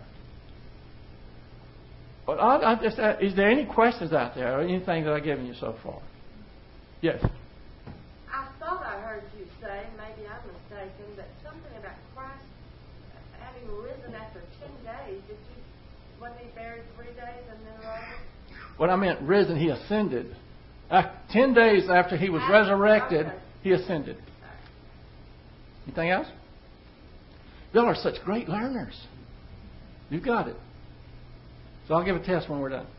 But I, I just, uh, is there any questions out there or anything that I've given you so far? Yes. I thought I heard you say, maybe I'm mistaken, but something about Christ having risen after ten days. Did you, wasn't He buried three days and then rose? When I meant risen, He ascended. Uh, ten days after He was After, resurrected, okay. He ascended. Anything else? Y'all are such great learners. You got it. So I'll give a test when we're done.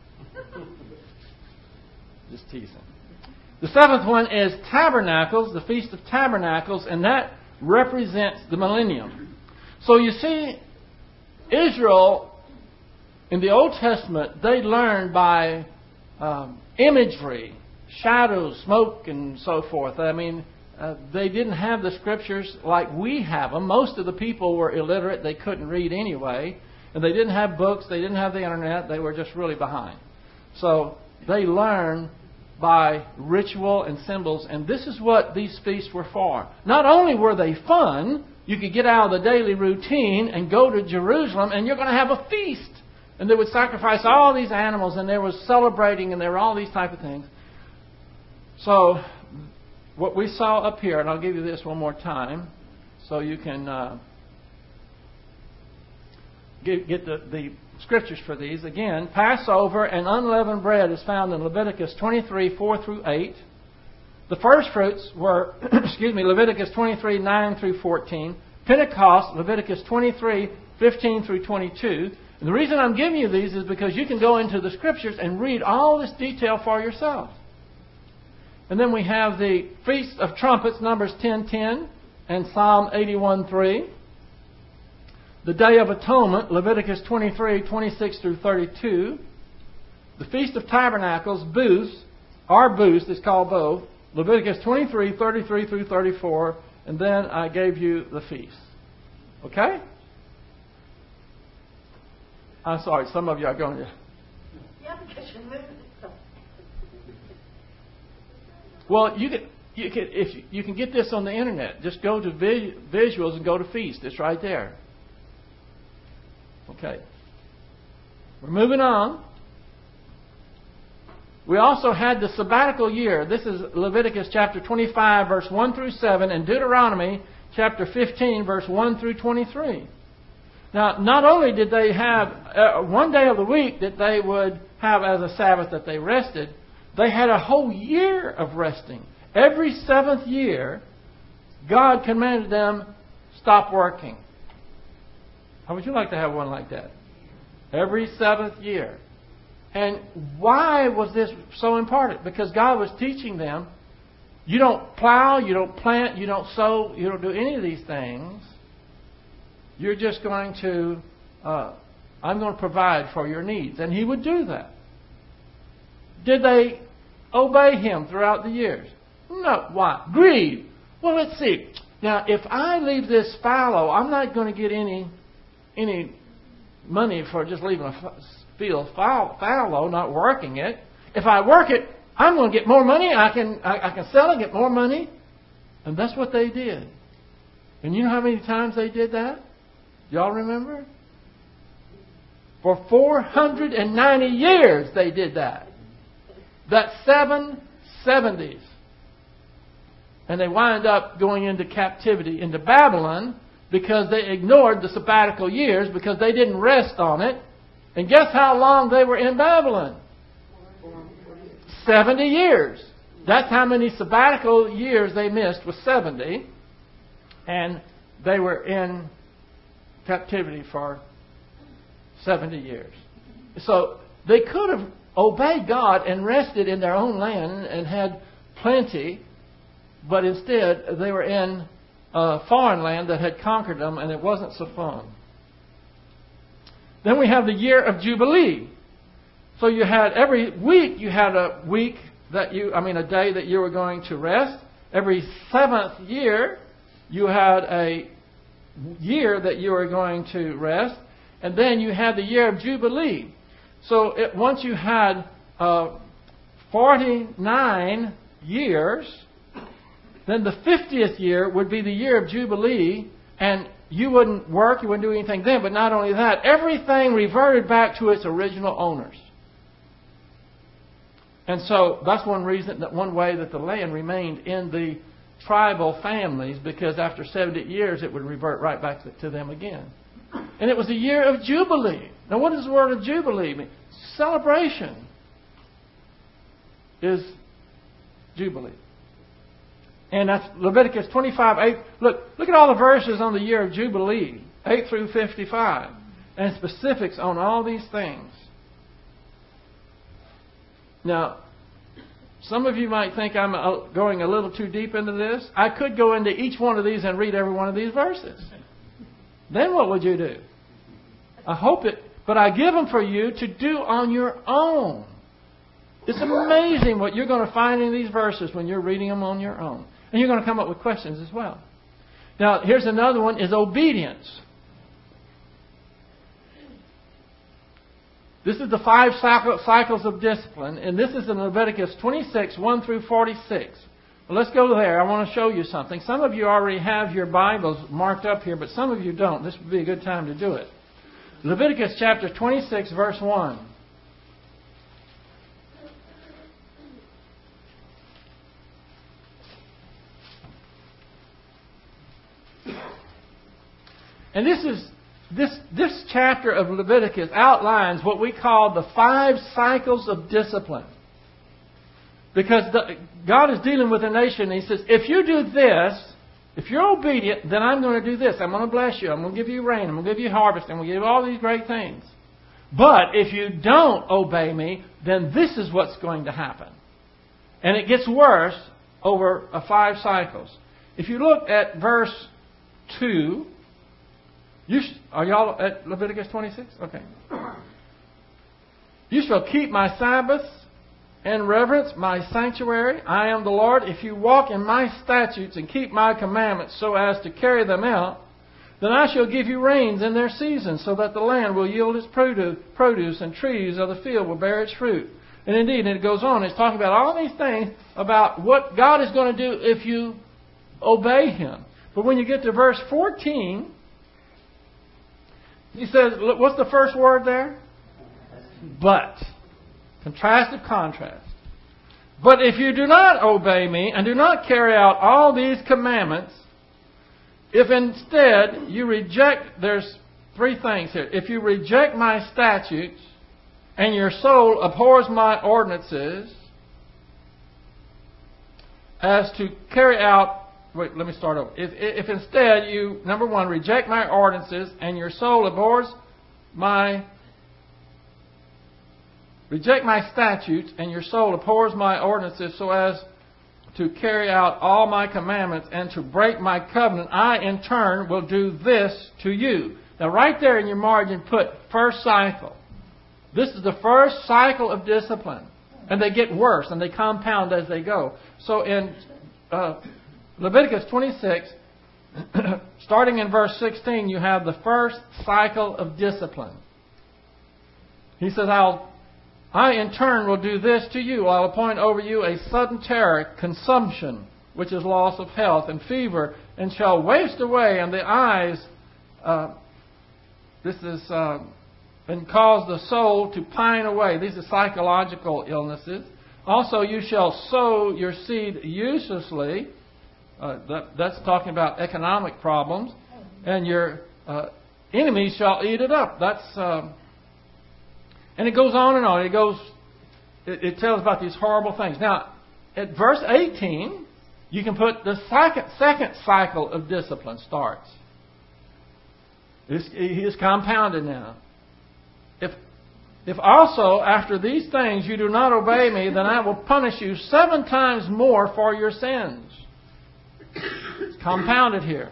Just teasing. The seventh one is Tabernacles, the Feast of Tabernacles, and that represents the millennium. So you see, Israel, in the Old Testament, they learned by um, imagery, shadows, smoke, and so forth. I mean, uh, they didn't have the scriptures like we have them. Most of the people were illiterate. They couldn't read anyway. And they didn't have books. They didn't have the internet. They were just really behind. So they learned by ritual and symbols. And this is what these feasts were for. Not only were they fun, you could get out of the daily routine and go to Jerusalem and you're going to have a feast. And they would sacrifice all these animals and there was celebrating and there were all these type of things. So what we saw up here, and I'll give you this one more time so you can uh, get, get the, the scriptures for these. Again, Passover and unleavened bread is found in Leviticus twenty-three, four through eight. The first fruits were, excuse me, Leviticus twenty-three, nine through fourteen. Pentecost, Leviticus twenty-three, fifteen through twenty-two. And the reason I'm giving you these is because you can go into the scriptures and read all this detail for yourself. And then we have the Feast of Trumpets, Numbers ten ten and Psalm eighty-one three. The Day of Atonement, Leviticus twenty-three, twenty-six through thirty-two. The Feast of Tabernacles, booths, our booths, it's called both, Leviticus twenty-three, thirty-three through thirty-four. And then I gave you the feast. Okay? I'm sorry, some of you are going to... Yeah, because you're moving it. Well, you can, you can if you, you can get this on the internet. Just go to vis, visuals and go to feast. It's right there. Okay. We're moving on. We also had the sabbatical year. This is Leviticus chapter twenty-five, verse one through seven, and Deuteronomy chapter fifteen, verse one through twenty-three. Now, not only did they have uh, one day of the week that they would have as a Sabbath that they rested, they had a whole year of resting. Every seventh year, God commanded them, stop working. How would you like to have one like that? Every seventh year. And why was this so important? Because God was teaching them, you don't plow, you don't plant, you don't sow, you don't do any of these things. You're just going to, uh, I'm going to provide for your needs. And He would do that. Did they obey Him throughout the years? No. Why? Greed. Well, let's see. Now, if I leave this fallow, I'm not going to get any any money for just leaving a field fallow, not working it. If I work it, I'm going to get more money. I can I, I can sell it, get more money. And that's what they did. And you know how many times they did that? Y'all remember? For four hundred ninety years they did that. That's seven seventies. And they wind up going into captivity, into Babylon, because they ignored the sabbatical years, because they didn't rest on it. And guess how long they were in Babylon? seventy years. That's how many sabbatical years they missed, was seventy. And they were in captivity for seventy years. So they could have obeyed God and rested in their own land and had plenty, but instead they were in a foreign land that had conquered them, and it wasn't so fun. Then we have the year of Jubilee. So you had every week you had a week that you, I mean a day that you were going to rest. Every seventh year you had a year that you were going to rest. And then you had the year of Jubilee. So it, once you had uh, forty-nine years, then the fiftieth year would be the year of Jubilee, and you wouldn't work, you wouldn't do anything then. But not only that, everything reverted back to its original owners. And so that's one reason, that one way that the land remained in the tribal families, because after seventy years it would revert right back to, to them again. And it was a year of Jubilee. Now what does the word of Jubilee mean? Celebration is Jubilee. And that's Leviticus twenty-five, eight. Look, look at all the verses on the year of Jubilee, eight through fifty-five. And specifics on all these things. Now, some of you might think I'm going a little too deep into this. I could go into each one of these and read every one of these verses. Then what would you do? I hope it, but I give them for you to do on your own. It's amazing what you're going to find in these verses when you're reading them on your own. And you're going to come up with questions as well. Now, here's another one, is obedience. This is the five cycles of discipline, and this is in Leviticus twenty-six, one through forty-six. Well, let's go there. I want to show you something. Some of you already have your Bibles marked up here, but some of you don't. This would be a good time to do it. Leviticus chapter twenty-six, verse one. And this is this this chapter of Leviticus outlines what we call the five cycles of discipline. Because the, God is dealing with a nation, and He says, if you do this, if you're obedient, then I'm going to do this. I'm going to bless you. I'm going to give you rain. I'm going to give you harvest. I'm going to give you all these great things. But if you don't obey me, then this is what's going to happen. And it gets worse over uh, five cycles. If you look at verse two, you sh- are y'all at Leviticus twenty-six? Okay. You shall keep my Sabbaths and reverence my sanctuary. I am the Lord. If you walk in my statutes and keep my commandments so as to carry them out, then I shall give you rains in their season, so that the land will yield its produce, and trees of the field will bear its fruit. And indeed, and it goes on, it's talking about all these things about what God is going to do if you obey Him. But when you get to verse fourteen, He says, look, what's the first word there? But. Contrastive contrast. But if you do not obey me and do not carry out all these commandments, if instead you reject, there's three things here. If you reject my statutes and your soul abhors my ordinances, as to carry out, wait, let me start over. If, if instead you, number one, reject my ordinances and your soul abhors my Reject my statutes, and your soul abhors my ordinances, so as to carry out all my commandments and to break my covenant, I in turn will do this to you. Now right there in your margin put first cycle. This is the first cycle of discipline. And they get worse, and they compound as they go. So in uh, Leviticus twenty-six, starting in verse sixteen, you have the first cycle of discipline. He says, I'll, I in turn will do this to you. I'll appoint over you a sudden terror, consumption, which is loss of health, and fever, and shall waste away, and the eyes, uh, this is, uh, and cause the soul to pine away. These are psychological illnesses. Also, you shall sow your seed uselessly. Uh, that, that's talking about economic problems. And your uh, enemies shall eat it up. That's uh, and it goes on and on. It goes. It, it tells about these horrible things. Now, at verse eighteen, you can put the second second cycle of discipline starts. It's, he is compounded now. If if also after these things you do not obey me, then I will punish you seven times more for your sins. It's compounded here.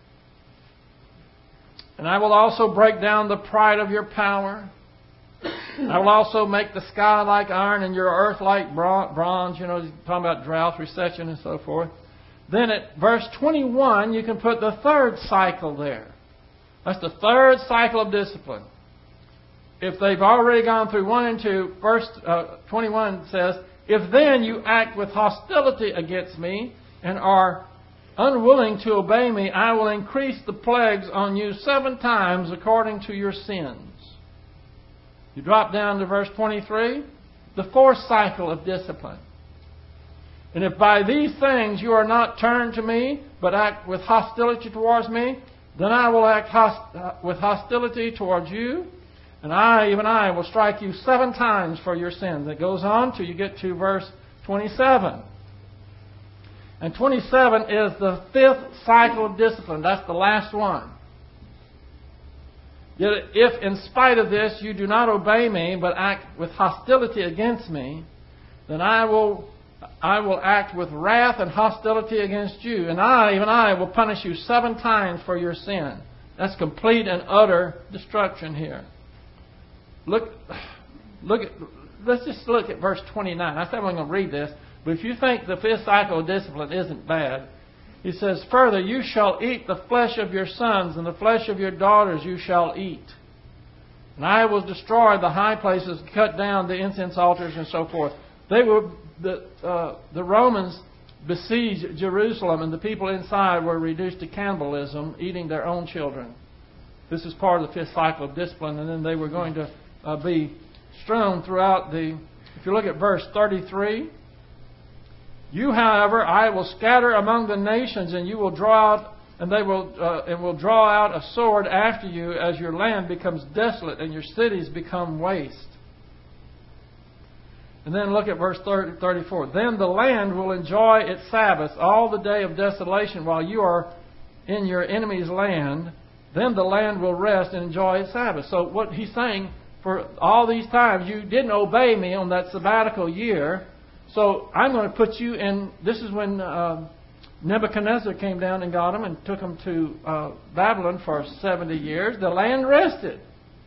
And I will also break down the pride of your power. I will also make the sky like iron and your earth like bronze. You know, talking about drought, recession, and so forth. Then at verse twenty-one, you can put the third cycle there. That's the third cycle of discipline. If they've already gone through one and two, verse uh, twenty-one says, if then you act with hostility against me and are unwilling to obey me, I will increase the plagues on you seven times according to your sins. You drop down to verse twenty-three, the fourth cycle of discipline. And if by these things you are not turned to me, but act with hostility towards me, then I will act host- with hostility towards you, and I, even I, will strike you seven times for your sins. It goes on till you get to verse twenty-seven. And twenty-seven is the fifth cycle of discipline. That's the last one. Yet if in spite of this you do not obey me, but act with hostility against me, then I will I will act with wrath and hostility against you. And I, even I, will punish you seven times for your sin. That's complete and utter destruction here. Look, look at, let's just look at verse twenty-nine. I said I'm going to read this. But if you think the fifth cycle of discipline isn't bad, he says, further, you shall eat the flesh of your sons, and the flesh of your daughters you shall eat. And I will destroy the high places, cut down the incense altars, and so forth. They were the uh, the Romans besieged Jerusalem, and the people inside were reduced to cannibalism, eating their own children. This is part of the fifth cycle of discipline, and then they were going to uh, be strewn throughout the. If you look at verse thirty-three. You, however, I will scatter among the nations, and you will draw out, and they will, uh, and will draw out a sword after you, as your land becomes desolate and your cities become waste. And then look at verse thirty-four. Then the land will enjoy its Sabbath all the day of desolation, while you are in your enemy's land. Then the land will rest and enjoy its Sabbath. So what he's saying, for all these times you didn't obey me on that sabbatical year. So I'm going to put you in. This is when uh, Nebuchadnezzar came down and got them and took them to uh, Babylon for seventy years. The land rested.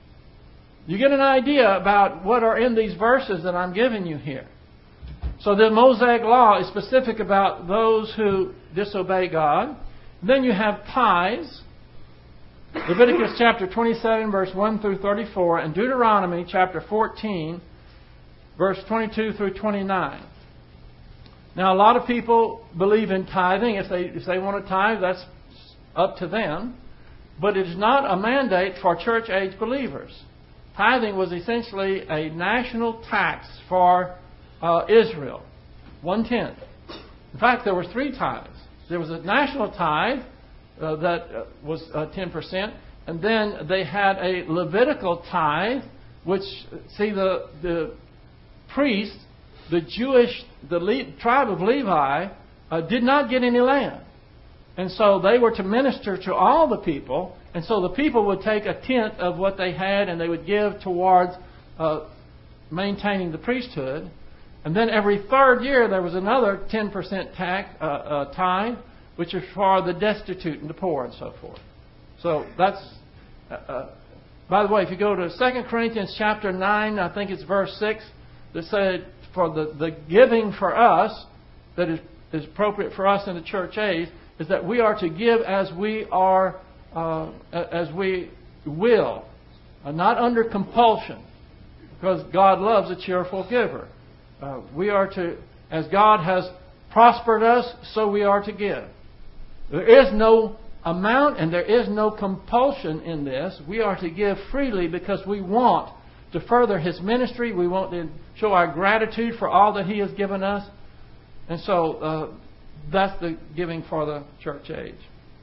You get an idea about what are in these verses that I'm giving you here. So the Mosaic Law is specific about those who disobey God. Then you have tithes. Leviticus chapter twenty-seven, verse one through thirty-four, and Deuteronomy chapter fourteen, verse twenty-two through twenty-nine. Now, a lot of people believe in tithing. If they if they want to tithe, that's up to them. But it is not a mandate for church-age believers. Tithing was essentially a national tax for uh, Israel, one-tenth. In fact, there were three tithes. There was a national tithe uh, that uh, was uh, ten percent, and then they had a Levitical tithe, which, see, the the priests, the Jewish, the Le- tribe of Levi, uh, did not get any land. And so they were to minister to all the people. And so the people would take a tenth of what they had and they would give towards uh, maintaining the priesthood. And then every third year there was another ten percent tax, uh, uh, tithe, which is for the destitute and the poor and so forth. So that's... Uh, uh, by the way, if you go to Second Corinthians chapter nine, I think it's verse six, that said, for the, the giving for us that is, is appropriate for us in the church age is that we are to give as we are, uh, as we will, uh, not under compulsion. because God loves a cheerful giver. Uh, we are to, as God has prospered us, so we are to give. There is no amount and there is no compulsion in this. We are to give freely because we want to further His ministry. We want to show our gratitude for all that He has given us. And so uh, that's the giving for the church age.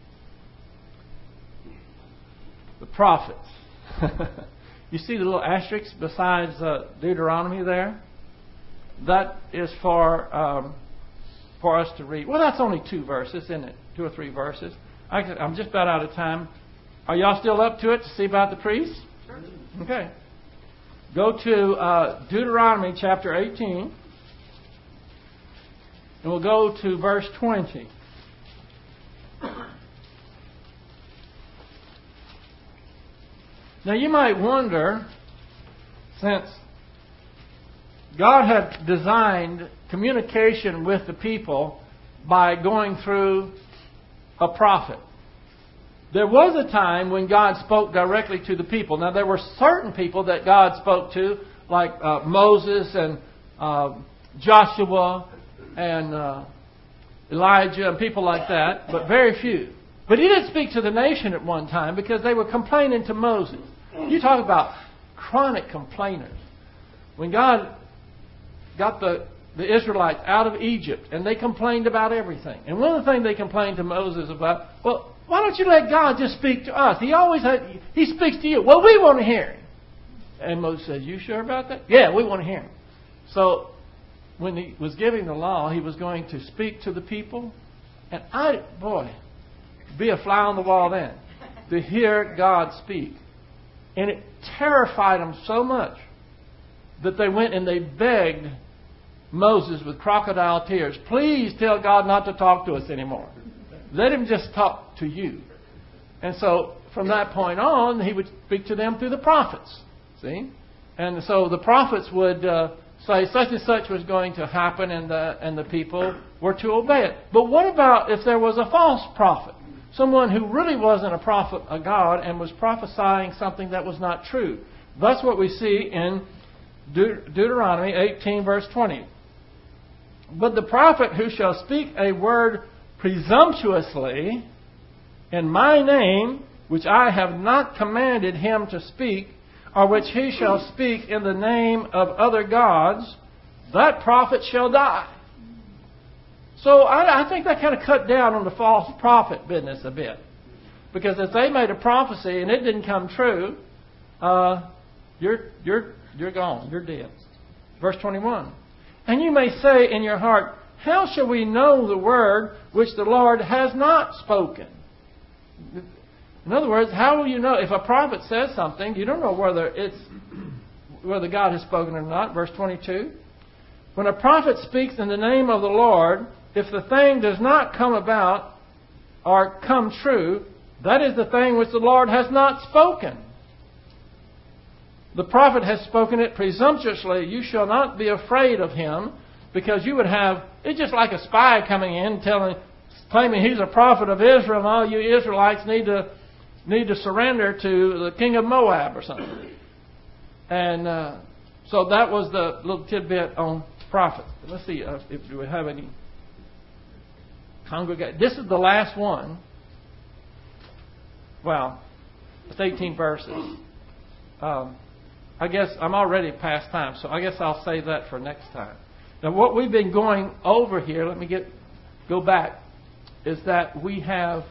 The prophets. You see the little asterisk besides uh, Deuteronomy there? That is for um, for us to read. Well, that's only two verses, isn't it? Two or three verses. I, I'm just about out of time. Are y'all still up to it to see about the priests? Sure. Okay. Go to uh, Deuteronomy chapter eighteen. And we'll go to verse twenty. Now you might wonder, since God had designed communication with the people by going through a prophet. There was a time when God spoke directly to the people. Now there were certain people that God spoke to, like uh, Moses and uh, Joshua and uh, Elijah and people like that, but very few. But He did speak to the nation at one time because they were complaining to Moses. You talk about chronic complainers. When God got the, the Israelites out of Egypt and they complained about everything. And one of the things they complained to Moses about, well, why don't you let God just speak to us? He always had, He speaks to you. Well, we want to hear Him. And Moses says, you sure about that? Yeah, we want to hear Him. So when He was giving the law, He was going to speak to the people. And I, boy, be a fly on the wall then, to hear God speak. And it terrified them so much that they went and they begged Moses with crocodile tears, please tell God not to talk to us anymore. Let Him just talk to you. And so from that point on, He would speak to them through the prophets. See? And so the prophets would uh, say such and such was going to happen, and the, and the people were to obey it. But what about if there was a false prophet? Someone who really wasn't a prophet of God and was prophesying something that was not true. That's what we see in De- Deuteronomy eighteen, verse twenty. But the prophet who shall speak a word presumptuously in my name, which I have not commanded him to speak, or which he shall speak in the name of other gods, that prophet shall die. So I, I think that kind of cut down on the false prophet business a bit. Because if they made a prophecy and it didn't come true, uh, you're you're you're gone. You're dead. Verse twenty-one. And you may say in your heart, how shall we know the word which the Lord has not spoken? In other words, how will you know? If a prophet says something, you don't know whether it's whether God has spoken or not. Verse twenty-two. When a prophet speaks in the name of the Lord, if the thing does not come about or come true, that is the thing which the Lord has not spoken. The prophet has spoken it presumptuously. You shall not be afraid of him, because you would have, it's just like a spy coming in telling, claiming he's a prophet of Israel, and all you Israelites need to need to surrender to the king of Moab or something. And uh, so that was the little tidbit on prophets. Let's see uh, if we have any congregation. This is the last one. Well, it's eighteen verses. Um, I guess I'm already past time, so I guess I'll save that for next time. Now, what we've been going over here, let me get go back, is that we have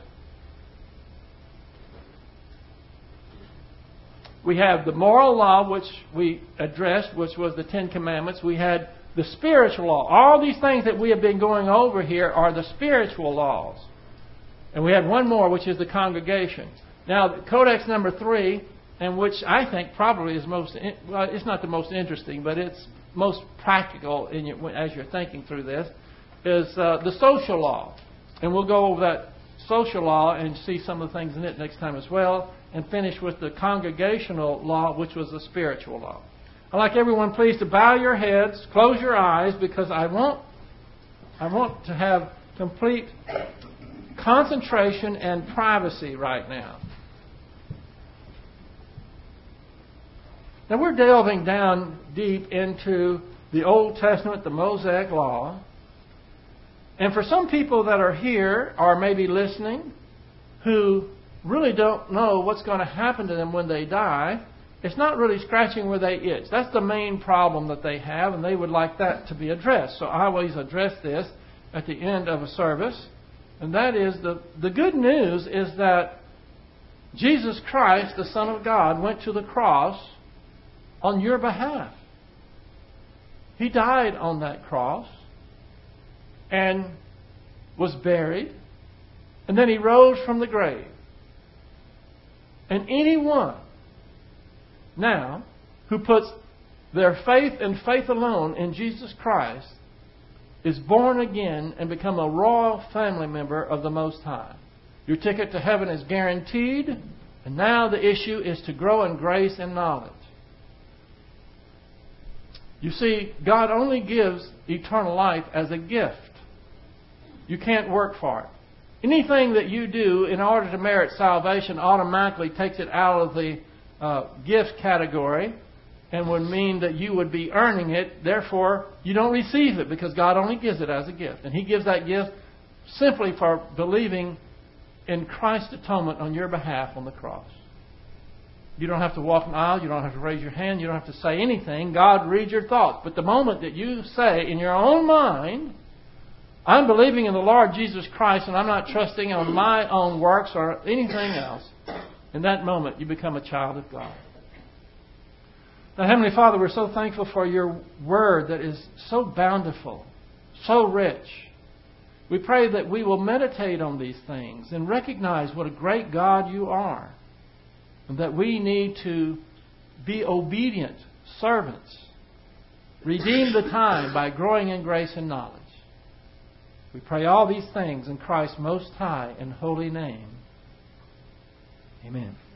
we have the moral law, which we addressed, which was the Ten Commandments. We had the spiritual law. All these things that we have been going over here are the spiritual laws. And we had one more, which is the congregation. Now, Codex number three, and which I think probably is most, well, it's not the most interesting, but it's most practical in your, as you're thinking through this, is uh, the social law. And we'll go over that social law and see some of the things in it next time as well, and finish with the congregational law, which was the spiritual law. I'd like everyone please to bow your heads, close your eyes, because I want, I want to have complete concentration and privacy right now. Now we're delving down deep into the Old Testament, the Mosaic Law. And for some people that are here or maybe listening who really don't know what's going to happen to them when they die, it's not really scratching where they itch. That's the main problem that they have, and they would like that to be addressed. So I always address this at the end of a service. And that is, the, the good news is that Jesus Christ, the Son of God, went to the cross on your behalf. He died on that cross and was buried. And then He rose from the grave. And anyone now who puts their faith and faith alone in Jesus Christ is born again and become a royal family member of the Most High. Your ticket to heaven is guaranteed, and now the issue is to grow in grace and knowledge. You see, God only gives eternal life as a gift. You can't work for it. Anything that you do in order to merit salvation automatically takes it out of the uh, gift category and would mean that you would be earning it. Therefore, you don't receive it because God only gives it as a gift. And He gives that gift simply for believing in Christ's atonement on your behalf on the cross. You don't have to walk an aisle. You don't have to raise your hand. You don't have to say anything. God reads your thoughts. But the moment that you say in your own mind, I'm believing in the Lord Jesus Christ and I'm not trusting on my own works or anything else, in that moment you become a child of God. Now, Heavenly Father, we're so thankful for Your Word that is so bountiful, so rich. We pray that we will meditate on these things and recognize what a great God You are, and that we need to be obedient servants. Redeem the time by growing in grace and knowledge. We pray all these things in Christ's most high and holy name. Amen.